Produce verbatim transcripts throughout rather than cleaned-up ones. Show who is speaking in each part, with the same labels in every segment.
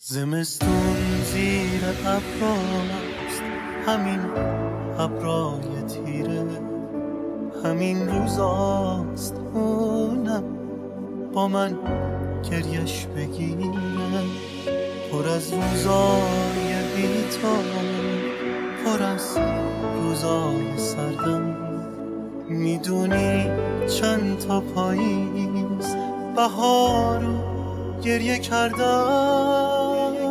Speaker 1: زمستون زیر ابراست، همین ابرای تیره، همین روزاست اونم با من گریش بگیره، پر از روزای بی‌تاب، پر از روزای سردم. میدونی چند تا پاییز بهارو گریه کردم.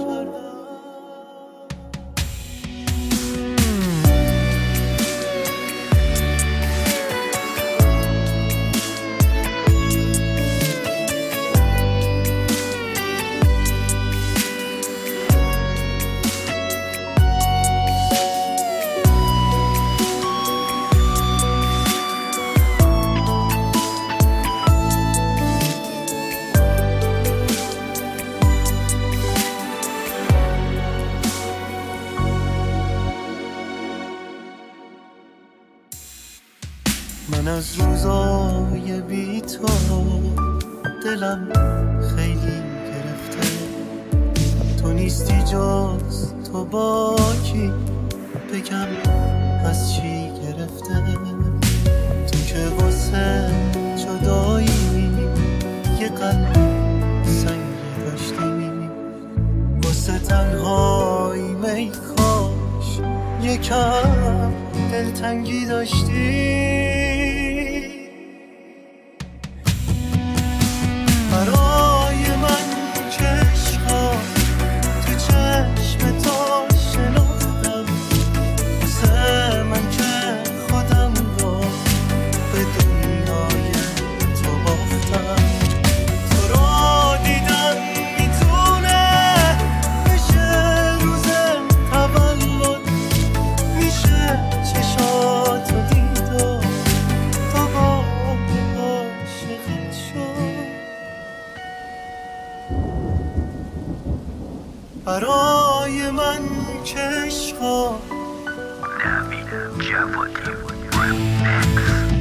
Speaker 1: من از روزای بی تو دلم خیلی گرفته، تو نیستی جز تو با کی بگم از چی گرفته. تو که واسه جدایی یه قلب سنگی داشتی، واسه تنهایی می کاش یکم دلتنگی داشتی. برای من که عشقا تو چشم تو شناختم، واسه من که خودم رو به دنیای تو باختم. تو رو دیدم میتونه بشه روز تولد، میشه چشاتو دید و تو با عاشقت شد. برای من که عشقا
Speaker 2: نوید جوادی